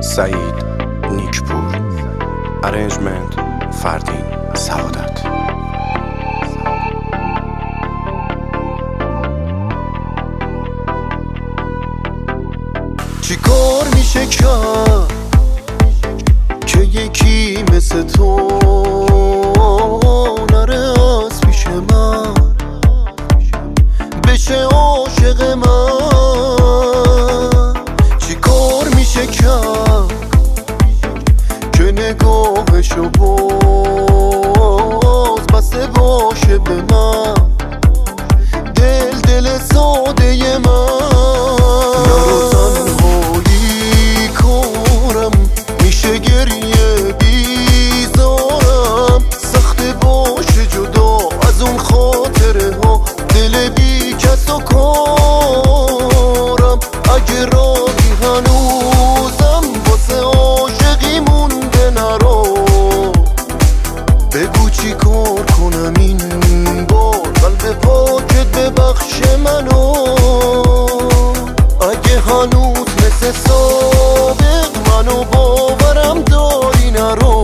سعید نیکپور. ارنجمنت فردین سعادت. چی کار میشه کرد که یکی مثل تو نره از پیش من بشه عاشق من؟ چی کار میشه کرد که نگاهشو باز بسته باشه به من، دل ساده من؟ نرو تنهایی کارم میشه گریه بیزارم، سخته باشه جدا از اون خاطره ها، دل بی کس و کارم. اگه راهی هنوزم واسه عاشقی مونده نرو، بگو چی کار کنم این بار قلب پاکت ببخش منو. اگه هنوز مثل سابق منو باورم داری نرو،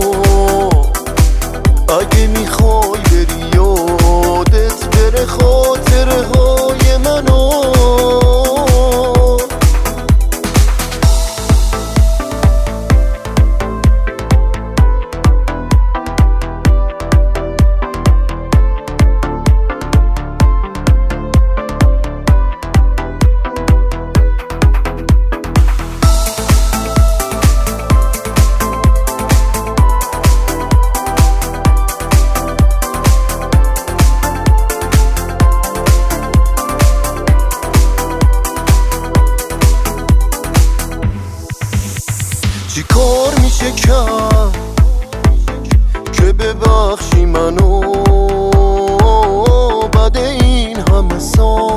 اگه میخوای بری یادت بره خاطره های منو. چی کار میشه کرد که ببخشی منو بعد این همه سال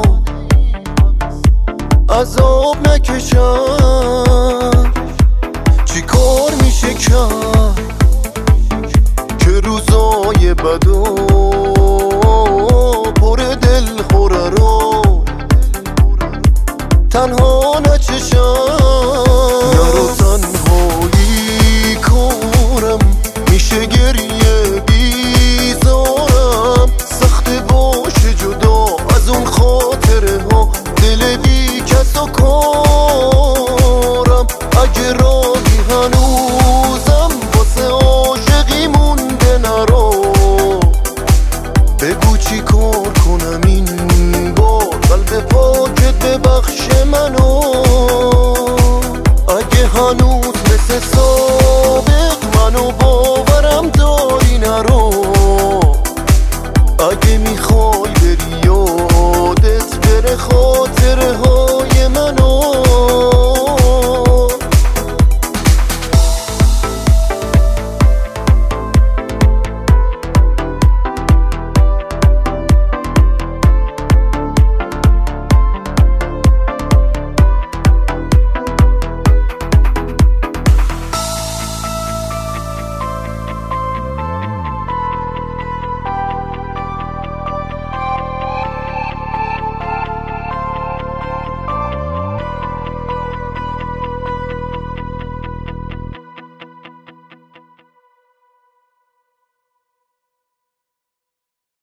عذاب نکشم؟ چی کار میشه کرد که روزای بدو پر دل خوره رو تنها نچشم؟ نرو تنهایی کارم میشه گریه بیزارم، سخته باشه جدا از اون خاطره ها، دل بی کس و کارم. اگه راهی هنوزم واسه عاشقی مونده نرو، بگو چی کار کنم این بار قلب پاکت ببخش منو. اگه هنوز مثل سابق منو